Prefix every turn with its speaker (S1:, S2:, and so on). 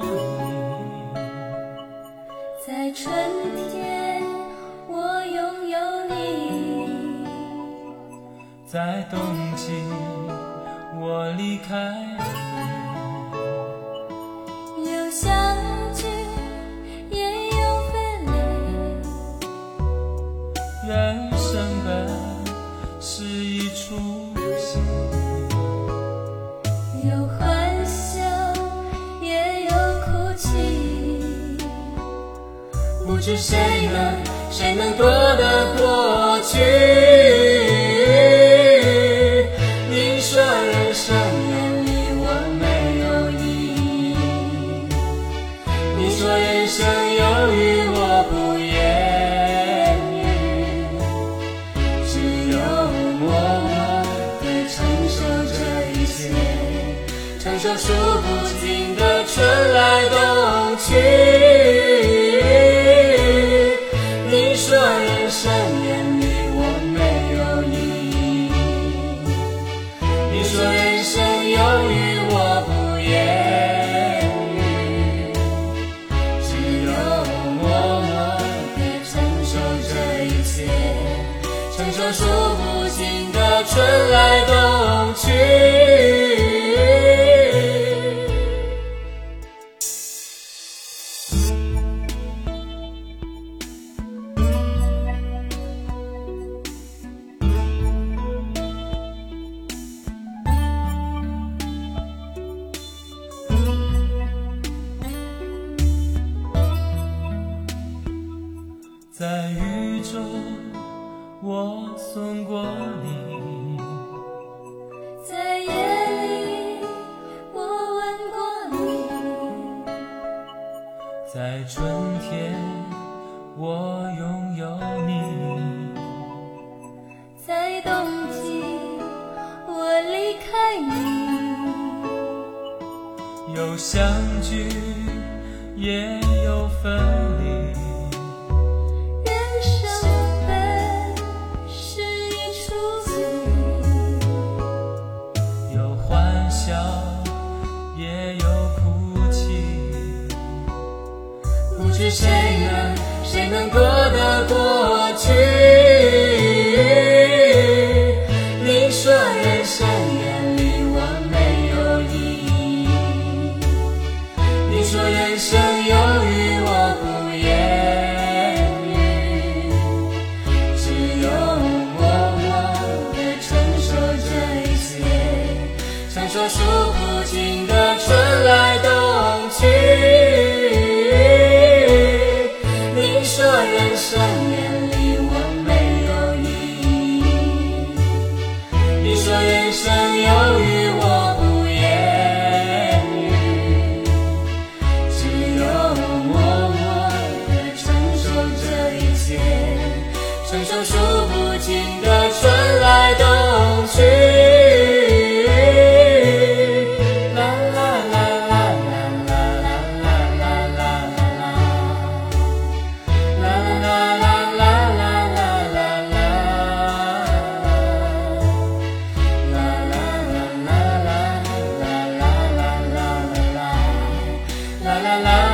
S1: 你。
S2: 在春天我拥有你，
S1: 在冬季我离开你。
S2: 有相聚也有分离，
S1: 人生本是一出戏，
S2: 有欢笑也有哭泣，
S1: 不知谁能夺得过去。你说人生远离我没有意义，你说人生有雨我不言语，只有默默地承受这一切，承受数不尽的春来冬去。你说人生远离我没有意义，你说人生有雨我不言语，只有默默地承受这一切，承受数不尽的春来冬去。在雨中我送过你，
S2: 在夜里我吻过你，
S1: 在春天我拥有你，
S2: 在冬季我离开你，
S1: 有相聚也有分离。也有哭泣，不知谁能夺得过去。你说人生远离我没有意义，你说人生有雨我不言语，只有默默地承受这一切，承受数不尽的春来冬去。你说人生远离我没有意义，你说人生有雨我不言语，只有默默地承受这一切，承受数不尽的春来冬去。啦啦啦。